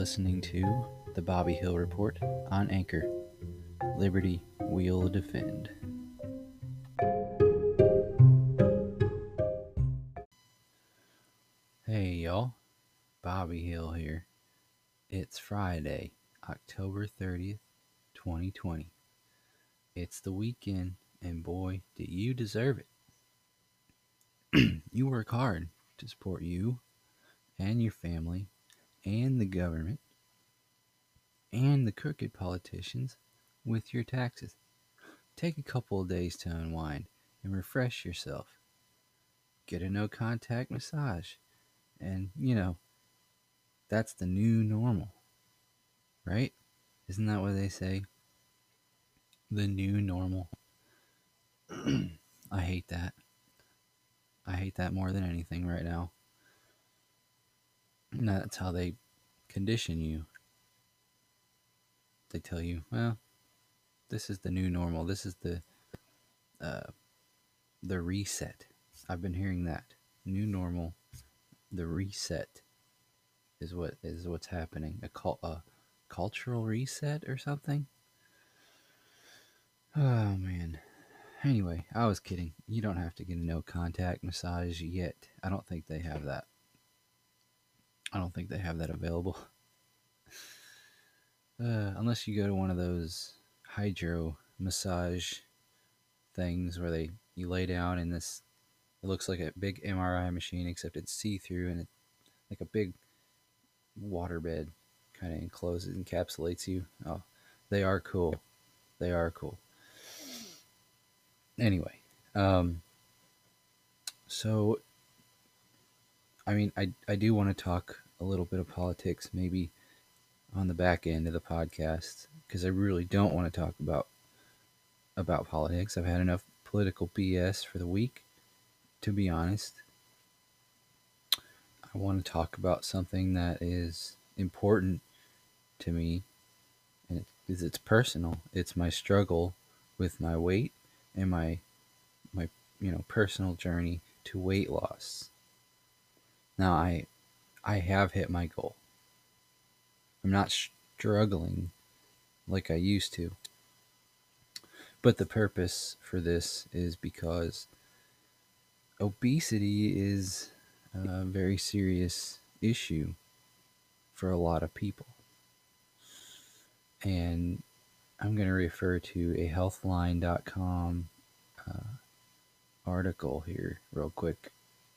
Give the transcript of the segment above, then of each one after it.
listening to the Bobby Hill Report on Anchor. Liberty will defend. Hey y'all, Bobby Hill here. It's Friday, October 30th, 2020. It's the weekend, and boy, do you deserve it. You work hard to support you and your family and the government and the crooked politicians with your taxes. Take a couple of days to unwind and refresh yourself. Get a no contact massage. And, that's the new normal, right? Isn't that what they say? The new normal. I hate that. I hate that more than anything right now. And that's how they condition you. They tell you, well, this is the new normal. This is the reset. I've been hearing that. New normal, the reset is what's happening. A cultural reset or something? Oh man. Anyway, I was kidding. You don't have to get a no contact massage yet. I don't think they have that. I don't think they have that available. Unless you go to one of those hydro massage things where you lay down in this. It looks like a big MRI machine, except it's see-through and it's like a big waterbed, kind of encapsulates you. Oh, they are cool. They are cool. Anyway, so I mean, I do want to talk a little bit of politics, maybe on the back end of the podcast, because I really don't want to talk about politics. I've had enough political BS for the week, to be honest. I want to talk about something that is important to me, and it's personal. It's my struggle with my weight and my personal journey to weight loss. Now I have hit my goal. I'm not struggling like I used to. But the purpose for this is because obesity is a very serious issue for a lot of people. And I'm going to refer to a healthline.com article here real quick.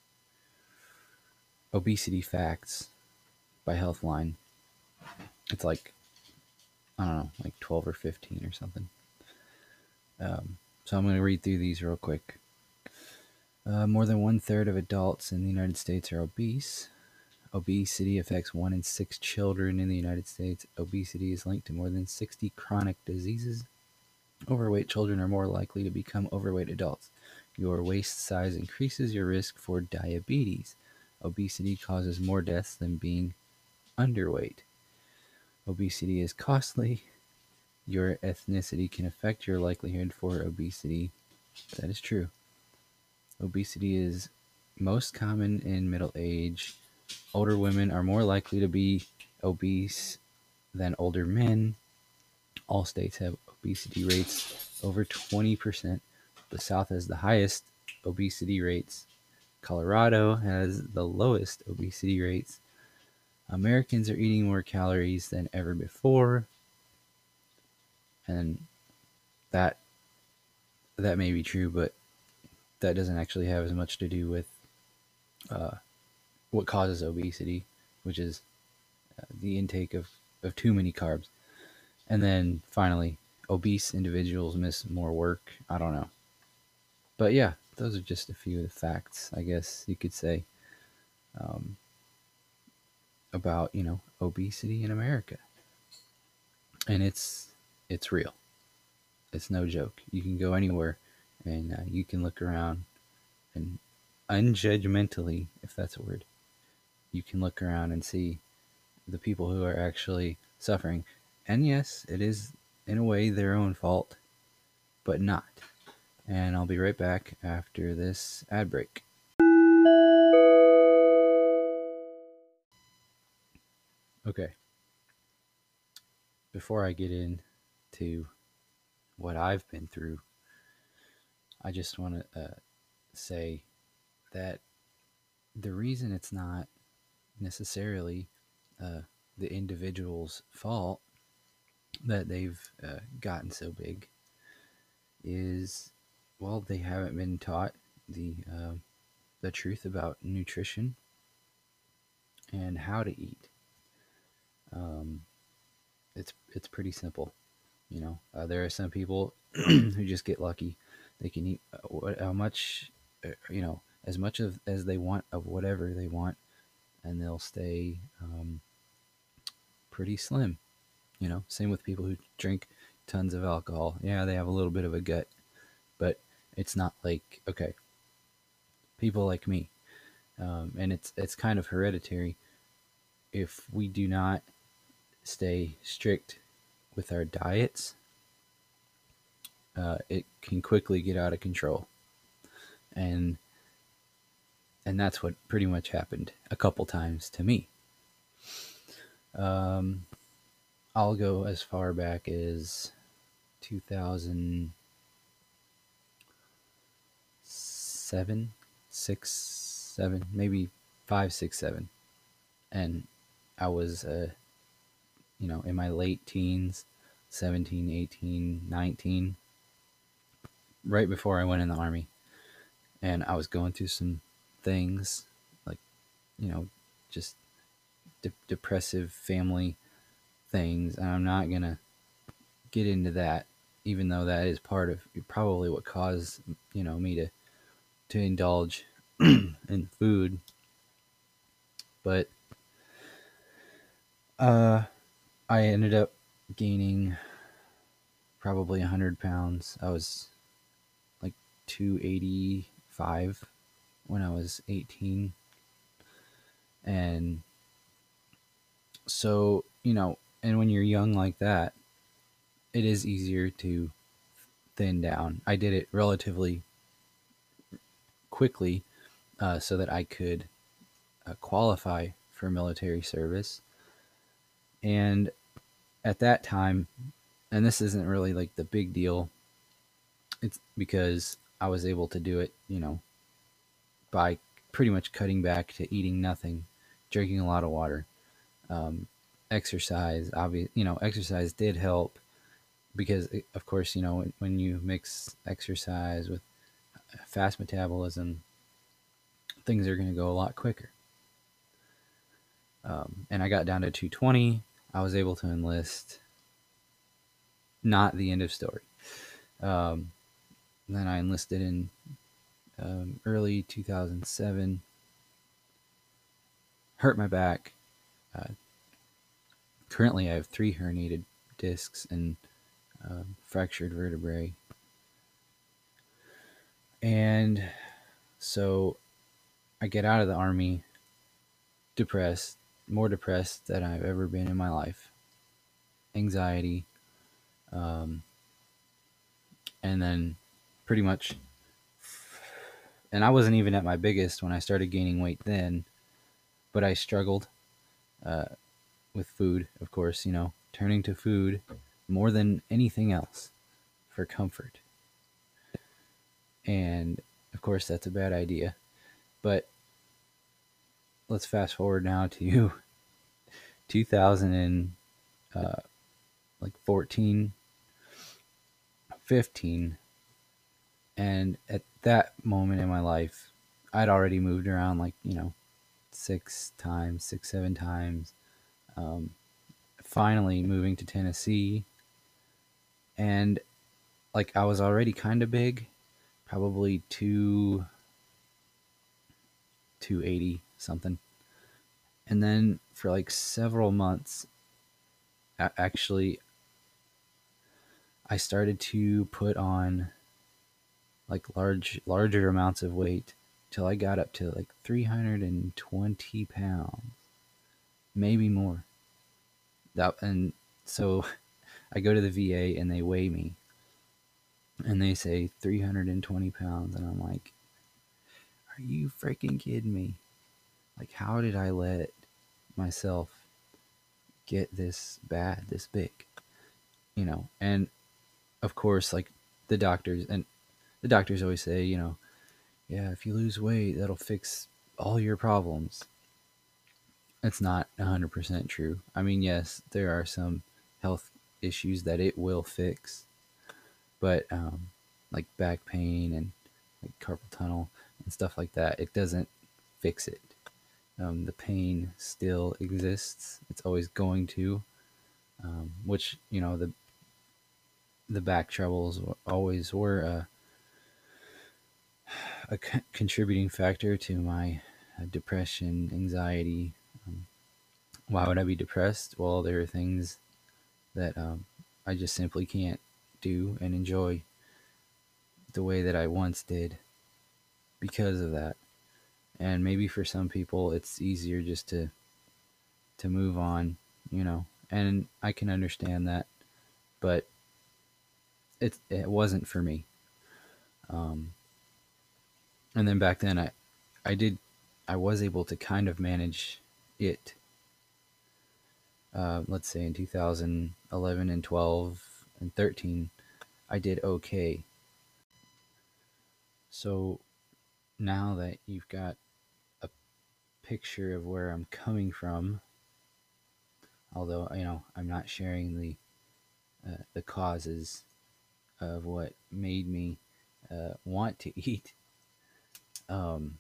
Obesity Facts by Healthline. It's like, I don't know, like 12 or 15 or something. So I'm going to read through these real quick. More than 1/3 of adults in the United States are obese. Obesity affects 1 in 6 children in the United States. Obesity is linked to more than 60 chronic diseases. Overweight children are more likely to become overweight adults. Your waist size increases your risk for diabetes. Obesity causes more deaths than being underweight. Obesity is costly. Your ethnicity can affect your likelihood for obesity. That is true. Obesity is most common in middle age. Older women are more likely to be obese than older men. All states have obesity rates over 20%. The South has the highest obesity rates. Colorado has the lowest obesity rates. Americans are eating more calories than ever before. And that may be true, but that doesn't actually have as much to do with what causes obesity, which is the intake of too many carbs. And then finally, obese individuals miss more work. I don't know. But yeah, those are just a few of the facts, I guess you could say, about, obesity in America. And it's real. It's no joke. You can go anywhere and you can look around and unjudgmentally, if that's a word, you can look around and see the people who are actually suffering. And yes, it is in a way their own fault, but not. And I'll be right back after this ad break. Okay. before I get into what I've been through, I just want to say that the reason it's not necessarily uh, the individual's fault that they've gotten so big is, well, they haven't been taught the truth about nutrition and how to eat. Um, it's pretty simple, you know. There are some people who just get lucky; they can eat how much, you know, as much of as they want of whatever they want, and they'll stay pretty slim. You know, same with people who drink tons of alcohol. Yeah, they have a little bit of a gut, but it's not like, okay, people like me, and it's kind of hereditary. If we do not stay strict with our diets, it can quickly get out of control, and that's what pretty much happened a couple times to me. Um, I'll go as far back as 2007, 6, 7, maybe 5, 6, 7, and I was, you know, in my late teens, 17, 18, 19, right before I went in the army, and I was going through some things like, you know, just depressive family things, and I'm not gonna get into that, even though that is part of probably what caused, you know, me to indulge in food. But uh, I ended up gaining probably 100 pounds. I was like 285 when I was 18, and so, you know, and when you're young like that, it is easier to thin down. I did it relatively quickly, so that I could qualify for military service. And at that time, and this isn't really like the big deal, it's because I was able to do it, you know, by pretty much cutting back to eating nothing, drinking a lot of water, um, exercise. Obvious, you know, exercise did help because, of course, you know, when you mix exercise with fast metabolism, things are going to go a lot quicker. And I got down to 220. I was able to enlist. Not the end of story. Um, then I enlisted in early 2007. Hurt my back. Uh, Currently, I have 3 herniated discs and fractured vertebrae. And so I get out of the army depressed, more depressed than I've ever been in my life. Anxiety. Um, and then pretty much, and I wasn't even at my biggest when I started gaining weight then, but I struggled uh, with food, of course, you know, turning to food more than anything else for comfort. And of course, that's a bad idea. But let's fast forward now to 2000 and like 14, 15. And at that moment in my life, I'd already moved around like, you know, 6 times, 6, 7 times. Um, Finally moving to Tennessee. And like I was already kind of big, probably 280 something. And then for like several months, actually, I started to put on like larger amounts of weight till I got up to like 320 pounds, maybe more. And so I go to the VA and they weigh me and they say 320 pounds. And I'm like, are you freaking kidding me? Like, how did I let myself get this bad, this big? And of course, like the doctors always say, yeah, if you lose weight, that'll fix all your problems. It's not 100% true. I mean, yes, there are some health issues that it will fix, but like back pain and like carpal tunnel and stuff like that, it doesn't fix it. The pain still exists. It's always going to, which the back troubles always were a contributing factor to my depression, anxiety. Why would I be depressed? Well, there are things that I just simply can't do and enjoy the way that I once did because of that. And maybe for some people, it's easier just to move on, and I can understand that, but it wasn't for me. Um, and then back then, I was able to kind of manage it. Let's say in 2011 and 12 and 13, I did okay. So now that you've got a picture of where I'm coming from, although I'm not sharing the causes of what made me want to eat, um,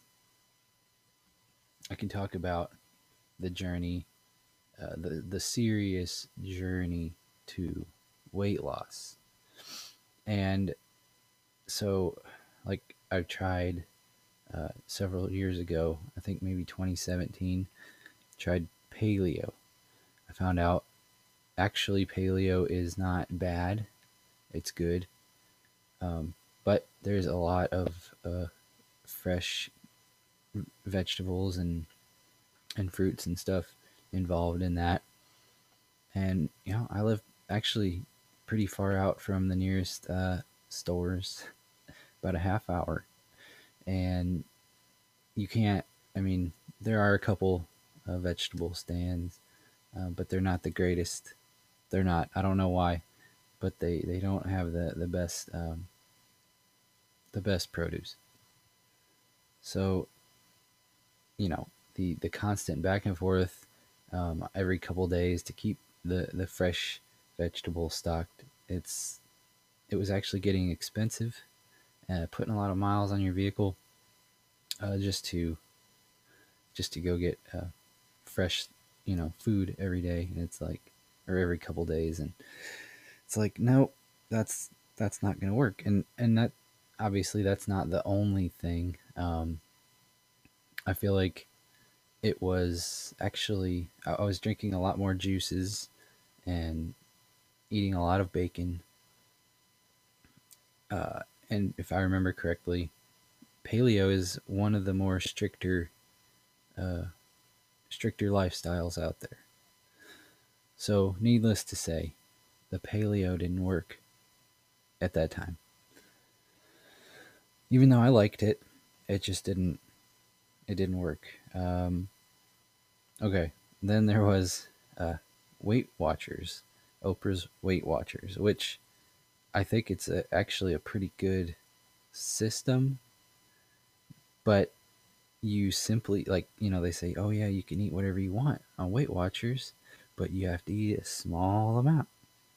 I can talk about the journey, the serious journey to weight loss. And so, like, I've tried several years ago, I think maybe 2017, tried paleo. I found out actually paleo is not bad, it's good. But there's a lot of fresh vegetables and fruits and stuff involved in that. And I live actually pretty far out from the nearest stores, about a half hour. And you can't, I mean, there are a couple vegetable stands, but they're not the greatest. They're not, I don't know why, but they don't have the best produce. So, the constant back and forth every couple days to keep the fresh vegetables stocked. It was actually getting expensive, putting a lot of miles on your vehicle just to go get fresh, food every day. And it's like, or every couple days, and it's like, no, that's not going to work. And that obviously that's not the only thing. I feel like it was actually I was drinking a lot more juices and eating a lot of bacon. And if I remember correctly, paleo is one of the more stricter lifestyles out there. So, needless to say, the paleo didn't work at that time. Even though I liked it, it just didn't. It didn't work. Okay, then there was Weight Watchers, Oprah's Weight Watchers, which I think it's actually a pretty good system, but you simply, like, they say, oh yeah, you can eat whatever you want on Weight Watchers, but you have to eat a small amount.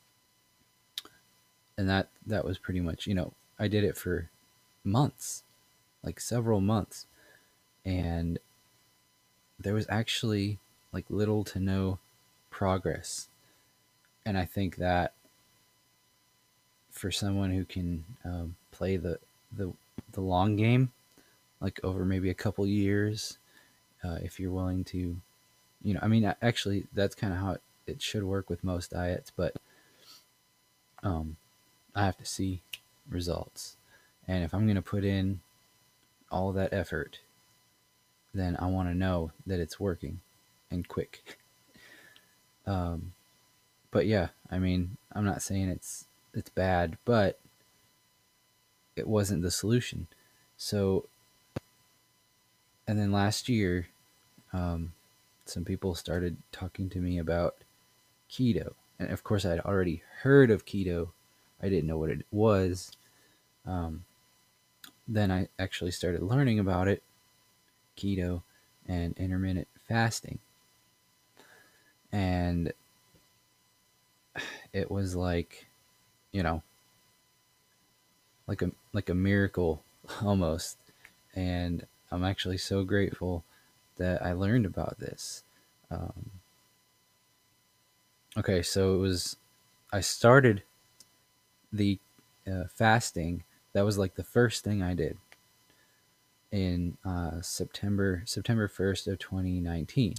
And that was pretty much, I did it for months, like several months, and there was actually like little to no progress. And I think that for someone who can play the the long game, like over maybe a couple years, if you're willing to, I mean, actually, that's kind of how it should work with most diets, but um, I have to see results. And if I'm going to put in all that effort, then I want to know that it's working and quick. Um, but yeah, I mean, I'm not saying it's bad, but it wasn't the solution. So, and then last year, some people started talking to me about keto, and of course I'd already heard of keto. I didn't know what it was. Um, then I actually started learning about it, keto and intermittent fasting. And it was like, you know, like a miracle almost. And I'm actually so grateful that I learned about this. Um, okay, so it was, I started the fasting. That was like the first thing I did in September 1st of 2019.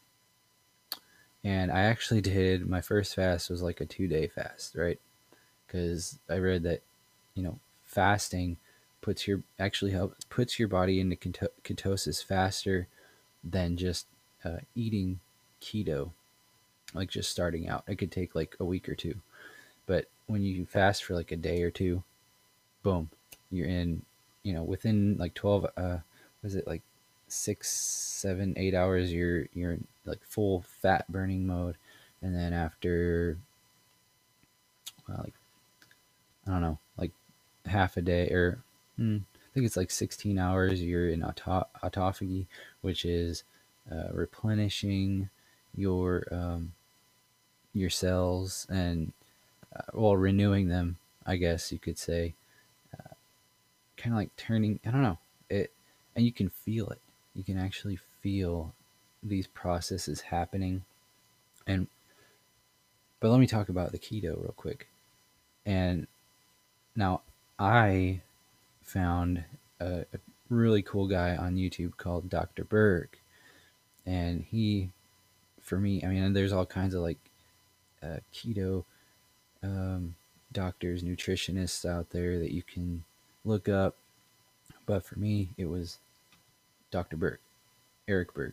And I actually did, my first fast was like a 2-day fast, right? Because I read that, fasting puts your body into ketosis faster than just eating keto, like just starting out. It could take like a week or two, but when you fast for like a day or two, boom, you're in, within like 12, was it like 6, 7, 8 hours, you're in like full fat burning mode. And then after, like, I don't know, like half a day, or I think it's like 16 hours, you're in autophagy, which is replenishing your your cells, and well, renewing them, I guess you could say. Kind of like turning, I don't know it, and you can feel it. You can actually feel these processes happening. And but let me talk about the keto real quick. And now I found a really cool guy on YouTube called Dr. Berg. And he, for me, I mean, there's all kinds of like keto um, doctors, nutritionists out there that you can look up. But for me, it was Dr. Berg, Eric Berg.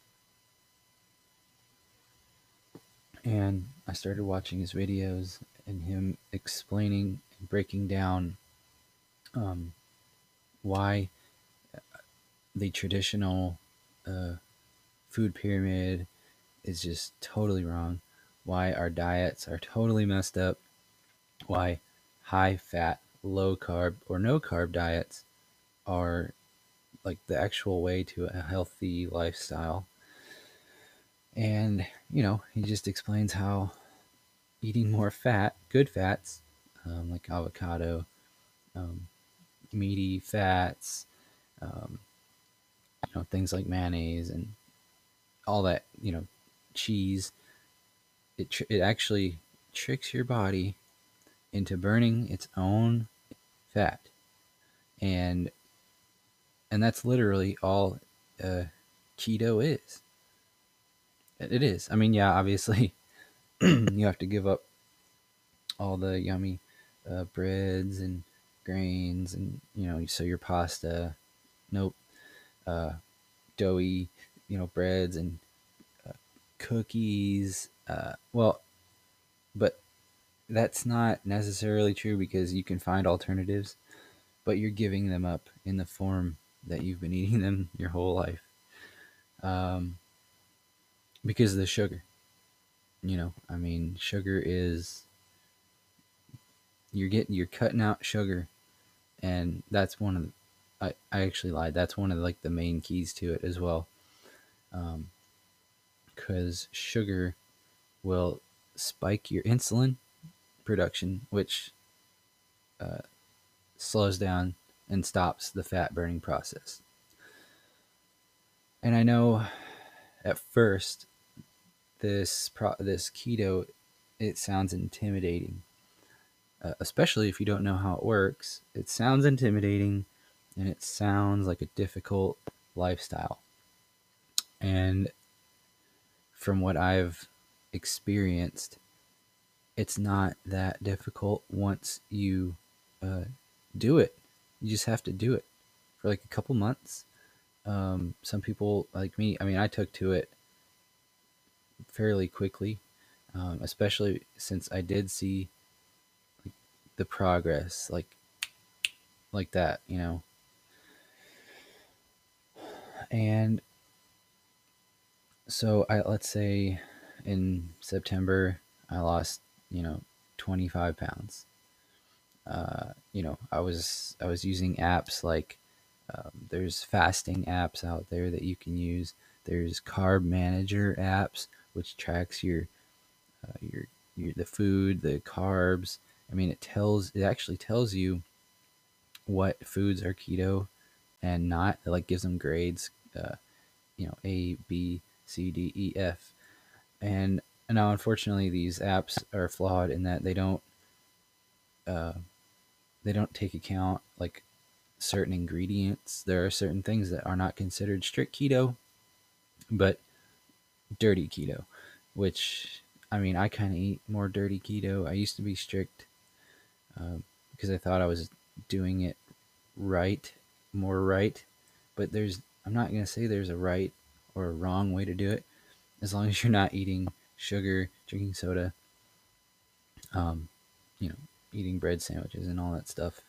And I started watching his videos and him explaining and breaking down um, why the traditional uh, food pyramid is just totally wrong, why our diets are totally messed up, why high fat, low carb, or no carb diets are like the actual way to a healthy lifestyle. And, he just explains how eating more fat, good fats, like avocado, um, meaty fats, um, things like mayonnaise and all that, cheese, it actually tricks your body into burning its own fat. And that's literally all uh, keto is. It is. I mean, yeah, obviously you have to give up all the yummy breads and grains, and so your pasta, nope, uh, doughy, breads and cookies. Well, but that's not necessarily true, because you can find alternatives, but you're giving them up in the form that you've been eating them your whole life, um, because of the sugar. I mean, sugar is, you're cutting out sugar, and that's one of the, I actually lied. That's one of like the main keys to it as well, because sugar will spike your insulin production, which slows down and stops the fat burning process. And I know at first this keto, it sounds intimidating, especially if you don't know how it works. It sounds intimidating, and it sounds like a difficult lifestyle. And from what I've experienced, it's not that difficult once you do it. You just have to do it for like a couple months. Some people like me, I mean, I took to it fairly quickly, especially since I did see the progress, like that, And so let's say in September, I lost, 25 pounds. I was using apps like there's fasting apps out there that you can use. There's carb manager apps which tracks your the food, the carbs. I mean, it actually tells you what foods are keto and not. It like gives them grades, A, B, C, D, E, F. And now, unfortunately, these apps are flawed in that uh, they don't take account like certain ingredients. There are certain things that are not considered strict keto, but dirty keto, which I mean, I kind of eat more dirty keto. I used to be strict because I thought I was doing it right, more right. But I'm not going to say there's a right or a wrong way to do it as long as you're not eating sugar, drinking soda, um, you know, eating bread sandwiches and all that stuff.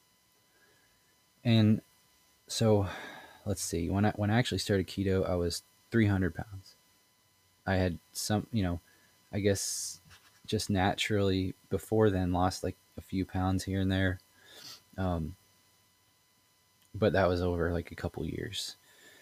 And so let's see. When I actually started keto, I was 300 pounds. I had I guess just naturally before then lost like a few pounds here and there. Um, but that was over like a couple years.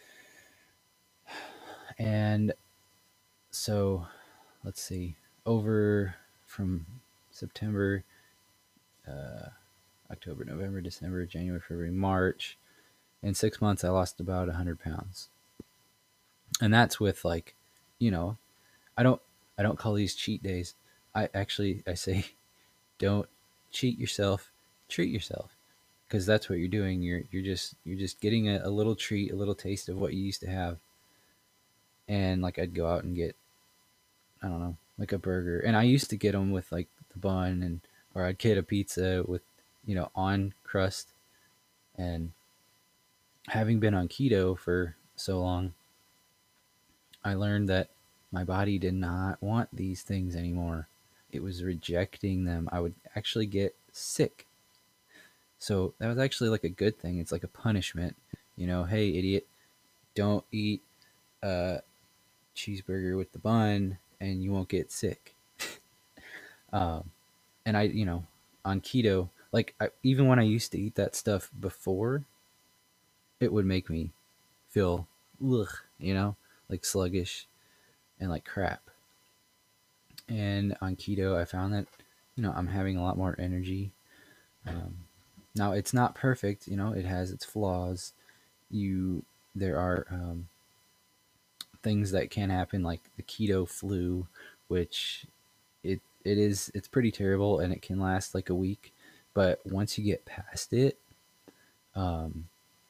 And so let's see, over from September, uh, October, November, December, January, February, March. In 6 months, I lost about 100 pounds. And that's with like, you know, I don't I don't call these cheat days. I say don't cheat yourself, treat yourself, because that's what you're doing. You're just getting a little treat, a little taste of what you used to have. And like I'd go out and get, I don't know, like a burger, and I used to get them with like the bun, and or I'd get a pizza with on crust. And having been on keto for so long, I learned that my body did not want these things anymore. It was rejecting them. I would actually get sick. So that was actually like a good thing. It's like a punishment. Hey, idiot, don't eat a cheeseburger with the bun and you won't get sick. Um, and on keto, like even when I used to eat that stuff before, it would make me feel, ugh, like sluggish and like crap. And on keto, I found that, I'm having a lot more energy. Um, Now it's not perfect, it has its flaws. There are things that can happen, like the keto flu, which it's pretty terrible and it can last like a week. But once you get past it, um,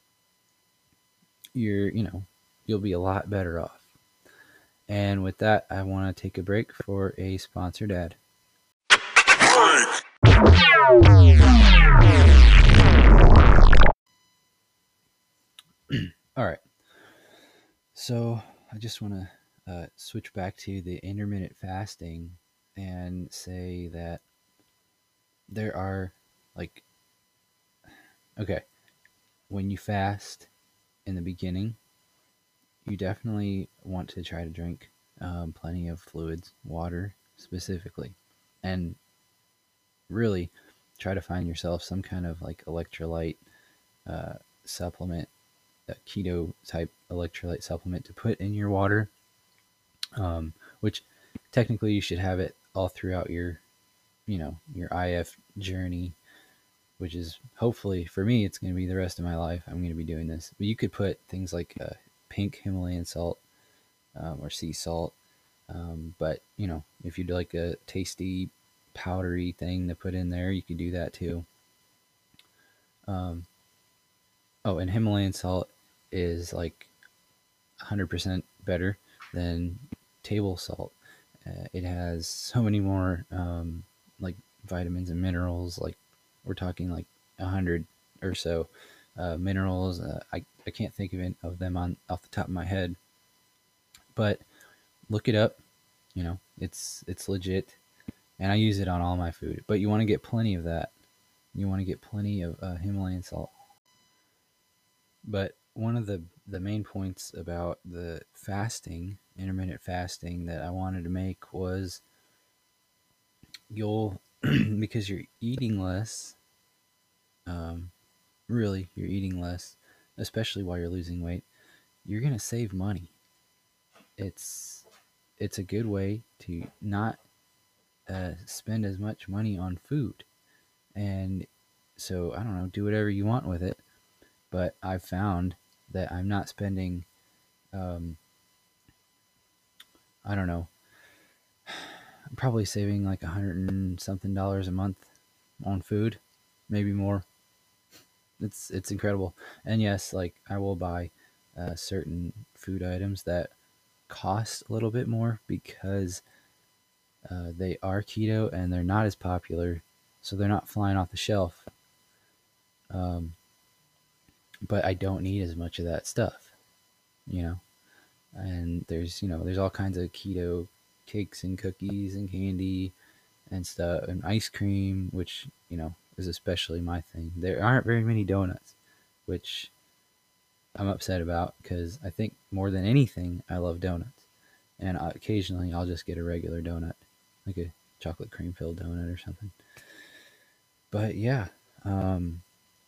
you'll be a lot better off. And with that, I want to take a break for a sponsored ad. All right. So I just want to switch back to the intermittent fasting and say that there are like, okay, when you fast in the beginning, you definitely want to try to drink plenty of fluids, water specifically, and really try to find yourself some kind of like electrolyte uh, supplement, a keto type electrolyte supplement to put in your water, which technically you should have it all throughout your IF journey, which is hopefully for me, it's going to be the rest of my life. I'm going to be doing this. But you could put things like pink Himalayan salt or sea salt. But, if you'd like a tasty, powdery thing to put in there, you could do that too. Oh, and Himalayan salt is like 100% better than table salt. It has so many more like vitamins and minerals. Like we're talking like 100 or so minerals. I can't think of them off the top of my head, but look it up. It's legit, and I use it on all my food. But you want to get plenty of that. You want to get plenty of Himalayan salt. But one of the main points about the fasting, intermittent fasting, that I wanted to make was you'll because you're eating less. Really, you're eating less, especially while you're losing weight. You're gonna save money. It's it's a good way to not spend as much money on food, and so I don't know, do whatever you want with it. But I've found that I'm not spending, um, I don't know, I'm probably saving like $100 and something a month on food, maybe more. It's incredible. And yes, like I will buy certain food items that cost a little bit more because they are keto and they're not as popular, so they're not flying off the shelf. Um, but I don't need as much of that stuff, you know. And there's all kinds of keto cakes and cookies and candy and stuff and ice cream, which is especially my thing. There aren't very many donuts, which I'm upset about because I think more than anything I love donuts, and occasionally I'll just get a regular donut, like a chocolate cream filled donut or something. But yeah, um,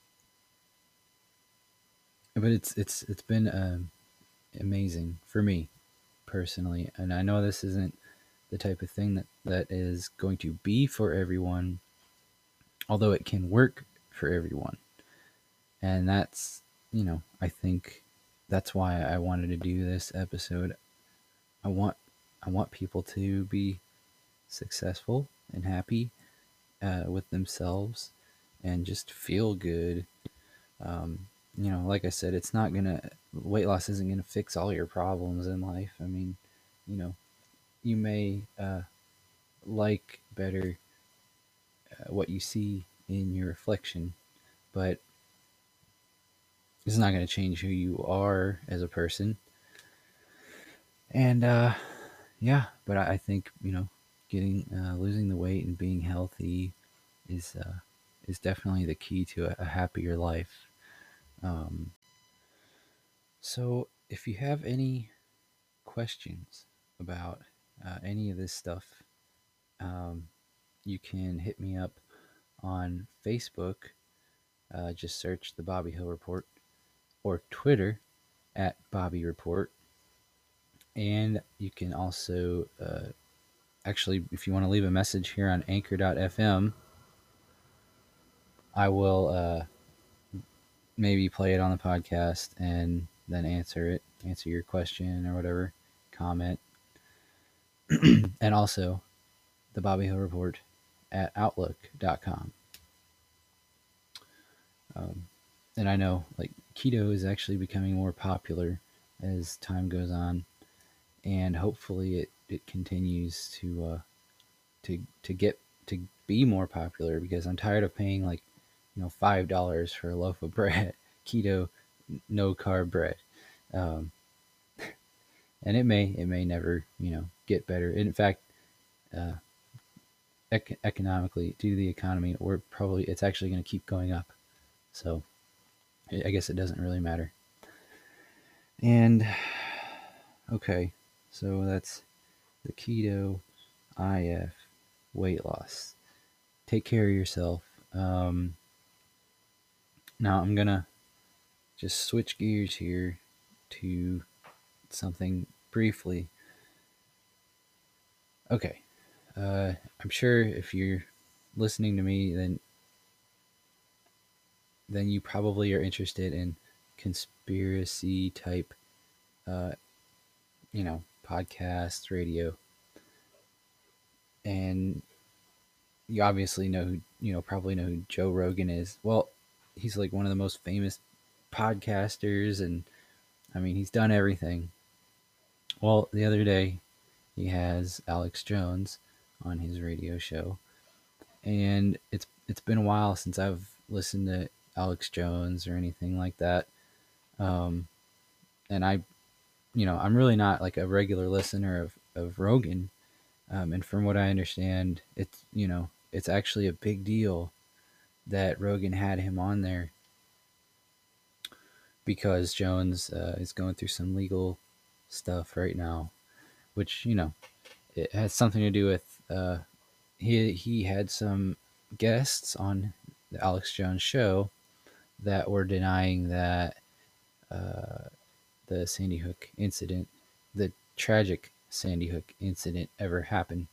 but it's been amazing for me personally, and I know this isn't the type of thing that is going to be for everyone, although it can work for everyone. And that's, I think that's why I wanted to do this episode. I want I want people to be successful and happy with themselves and just feel good. Like I said, it's not gonna weight loss isn't gonna fix all your problems in life. I mean, you know, you may like better what you see in your reflection, but it's not going to change who you are as a person. And yeah, but I think getting losing the weight and being healthy is definitely the key to a happier life. Um, so if you have any questions about any of this stuff, um, you can hit me up on Facebook. Just search the Bobby Hill Report, or Twitter at Bobby Report. And you can also, actually, if you want to leave a message here on anchor.fm, I will maybe play it on the podcast and then answer your question or whatever, comment. And also the Bobby Hill Report at outlook.com. And I know like keto is actually becoming more popular as time goes on, and hopefully it continues to get to be more popular, because I'm tired of paying like $5 for a loaf of bread, keto, no carb bread, um, and it may never get better. In fact, uh, economically, due to the economy, it's actually going to keep going up. So I guess it doesn't really matter. And okay, so that's the keto IF weight loss. Take care of yourself. Now I'm gonna just switch gears here to something briefly. Okay, I'm sure if you're listening to me, then you probably are interested in conspiracy type, uh, podcasts, radio, and you obviously know who probably know who Joe Rogan is. Well, he's like one of the most famous podcasters, and I mean he's done everything. Well, the other day he has Alex Jones on his radio show, and it's been a while since I've listened to Alex Jones or anything like that. Um, and I'm really not like a regular listener of Rogan. And from what I understand, it's actually a big deal that Rogan had him on there because Jones is going through some legal stuff right now, which it has something to do with he had some guests on the Alex Jones show that were denying that the Sandy Hook incident, the tragic Sandy Hook incident, ever happened.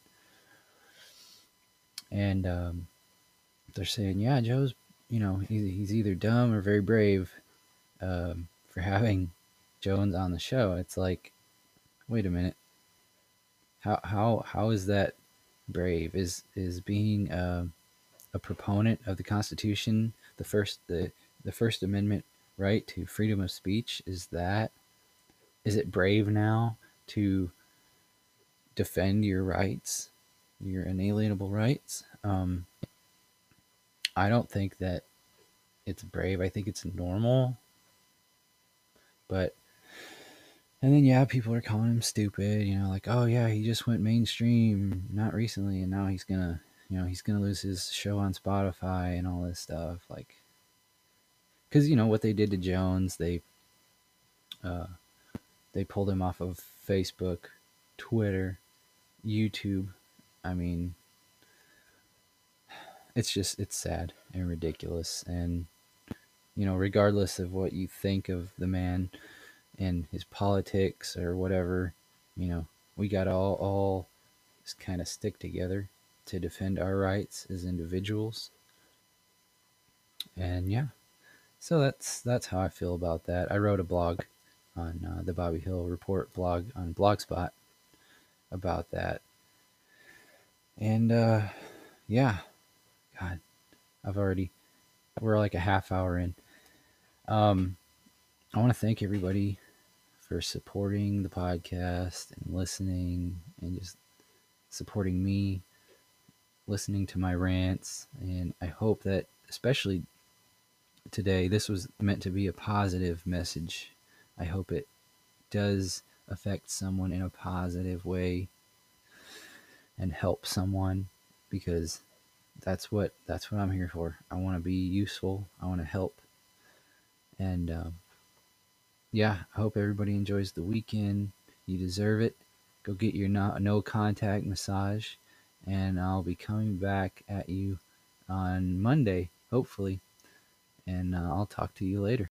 And they're saying, yeah, Joe's, he's either dumb or very brave for having Jones on the show. It's like, wait a minute, how is that brave? Is being a proponent of the Constitution, the First Amendment right to freedom of speech, is it brave now to defend your rights, your inalienable rights? I don't think that it's brave. I think it's normal. But and then yeah, people are calling him stupid. Like, oh yeah, he just went mainstream not recently, and now he's gonna lose his show on Spotify and all this stuff. Like, because what they did to Jones, they pulled him off of Facebook, Twitter, YouTube. I mean, it's sad and ridiculous. And regardless of what you think of the man and his politics or whatever, we got to all just kind of stick together to defend our rights as individuals. And yeah, so that's how I feel about that. I wrote a blog on the Bobby Hill Report blog on Blogspot about that. And yeah, God, we're like a half hour in. I want to thank everybody for supporting the podcast and listening and just supporting me, listening to my rants. And I hope that, especially today, this was meant to be a positive message. I hope it does affect someone in a positive way and help someone, because that's what I'm here for. I want to be useful. I want to help. And yeah, I hope everybody enjoys the weekend. You deserve it. Go get your no contact massage, and I'll be coming back at you on Monday, hopefully. And I'll talk to you later.